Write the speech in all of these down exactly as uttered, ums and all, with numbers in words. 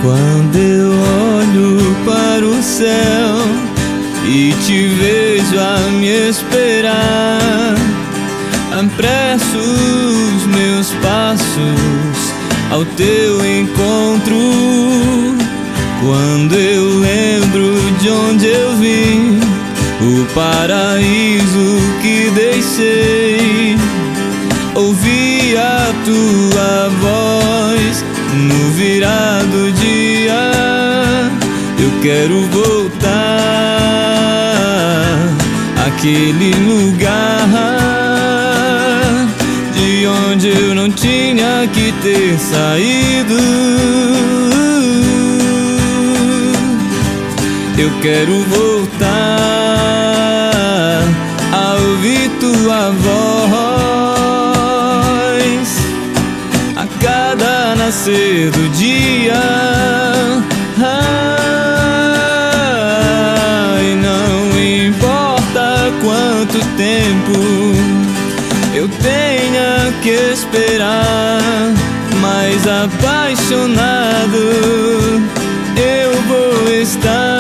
Quando eu olho para o céu e te vejo a me esperar, apresso os meus passos ao teu encontro. Quando eu lembro de onde eu vim, o paraíso que deixei, ouvi a tua voz no virar do dia. Eu quero voltar àquele lugar de onde eu não tinha que ter saído. Eu quero voltar a ouvir tua voz a cada nascer do dia. Ah, e não importa quanto tempo eu tenha que esperar, mais apaixonado eu vou estar.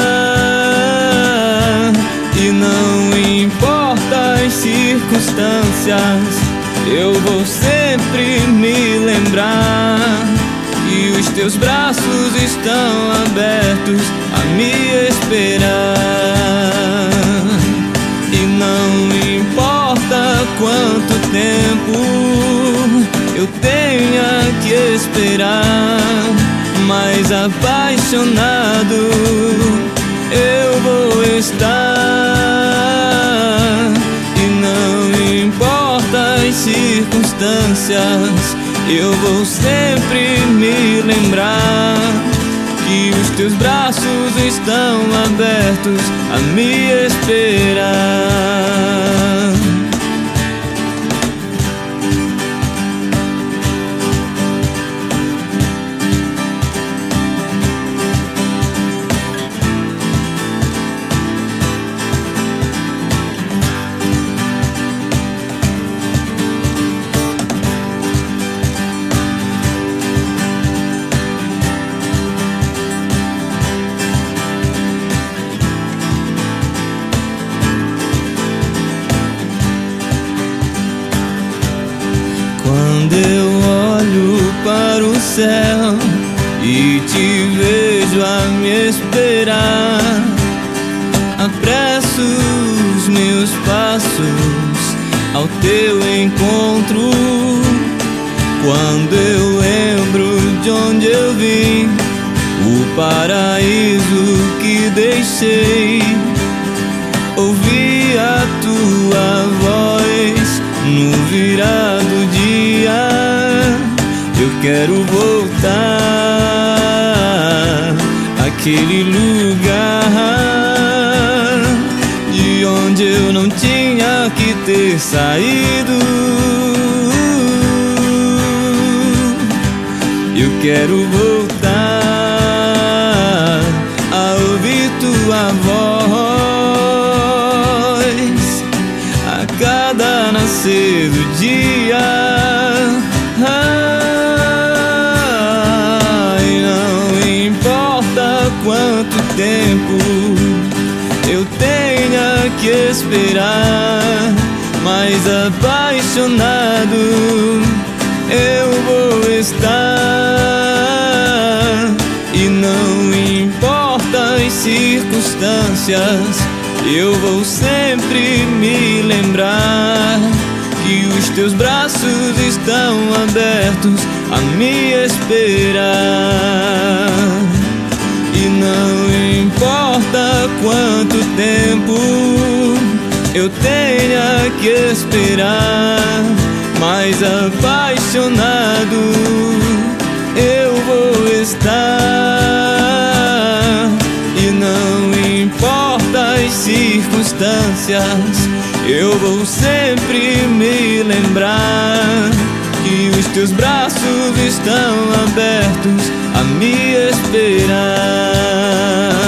E não importa as circunstâncias, eu vou sempre me lembrar que os teus braços estão abertos a me esperar. E não importa quanto tempo eu tenha que esperar, mais apaixonado eu vou estar. E não importa as circunstâncias, eu vou sempre me lembrar que os teus braços estão abertos a me esperar. Quando eu olho para o céu e te vejo a me esperar, apresso os meus passos ao teu encontro. Quando eu lembro de onde eu vim, o paraíso que deixei, ouvi a tua voz no virar do dia. Eu quero voltar àquele lugar de onde eu não tinha que ter saído. Eu quero voltar a ouvir tua voz a cada nascer do dia. Ah, e não importa quanto tempo eu tenha que esperar, mais apaixonado eu vou estar. E não importa as circunstâncias, eu vou sempre me lembrar que os teus braços estão abertos a me esperar. E não importa quanto tempo eu tenha que esperar, mais apaixonado eu vou estar. E não importa as circunstâncias, eu vou sempre me lembrar que os teus braços estão abertos a me esperar.